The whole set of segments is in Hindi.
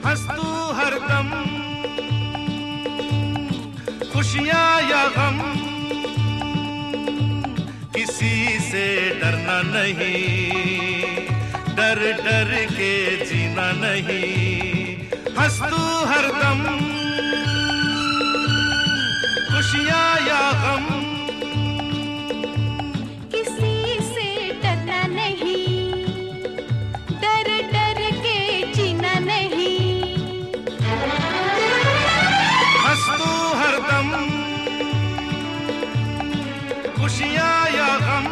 हंस तू हरदम, खुशियाँ या गम, किसी से डरना नहीं, डर डर के जीना नहीं। हंस तू हरदम, खुशियाँ या गम, किसी से डरना नहीं, डर डर के जीना नहीं। हंस तू हरदम, खुशियाँ या गम।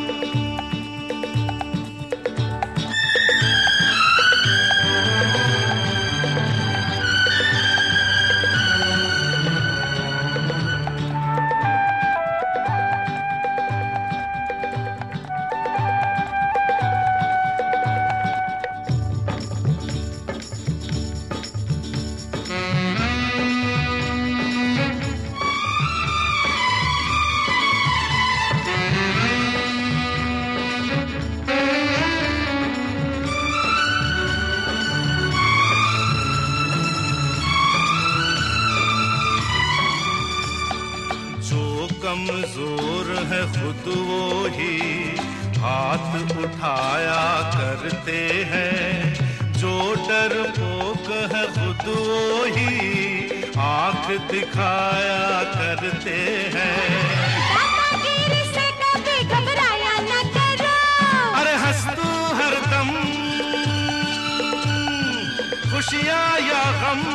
कमजोर है खुद वो ही हाथ उठाया करते हैं, जो डरपोक है खुद वो ही आंख दिखाया करते हैं। दादागिरी से कभी घबराया न करो, अरे हंस तू हरदम, खुशियाँ या गम,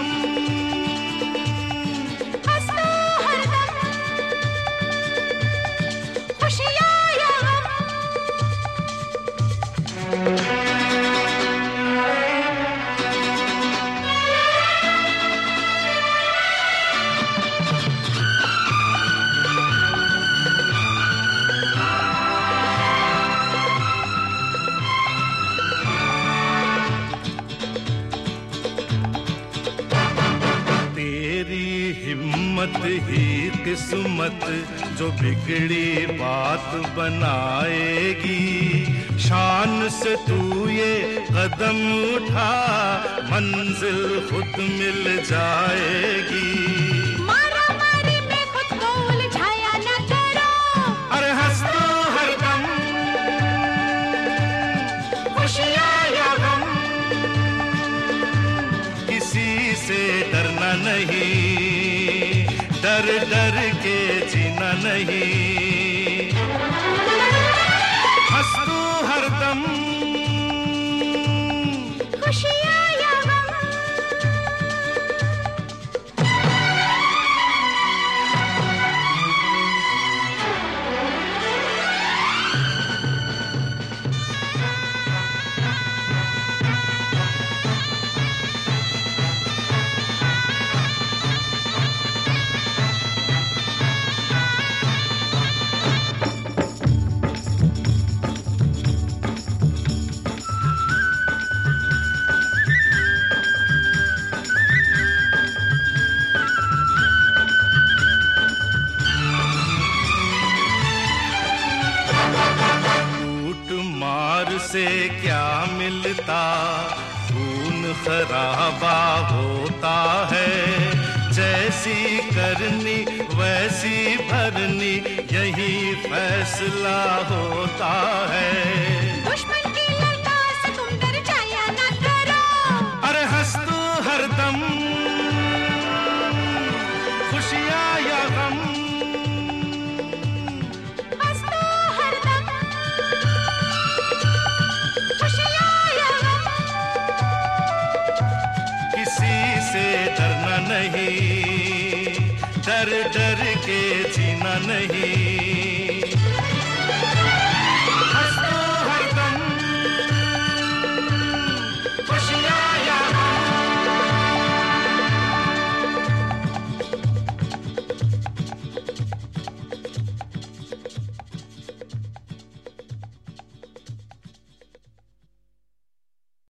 हिम्मत ही किस्मत जो बिगड़ी बात बनाएगी। शान से तू ये कदम उठा, मंजिल खुद मिल जाएगी। मारा मारी में खुद को उलझाया न करो, अरे हंस तू हरदम, खुशियाँ या गम, किसी से डरना नहीं, डर डर के जीना नहीं। हंस तू हरदम, खुशियाँ या गम। से क्या मिलता, खून खराबा होता है। जैसी करनी वैसी भरनी, यही फैसला होता है। दुश्मन की ललकार से तुम डर जाया न करो, अरे हंस तू हरदम, खुशियाँ या गम, हंस तू हरदम, खुशियाँ या गम। किसी से डरना नहीं, डर डर के जीना नहीं।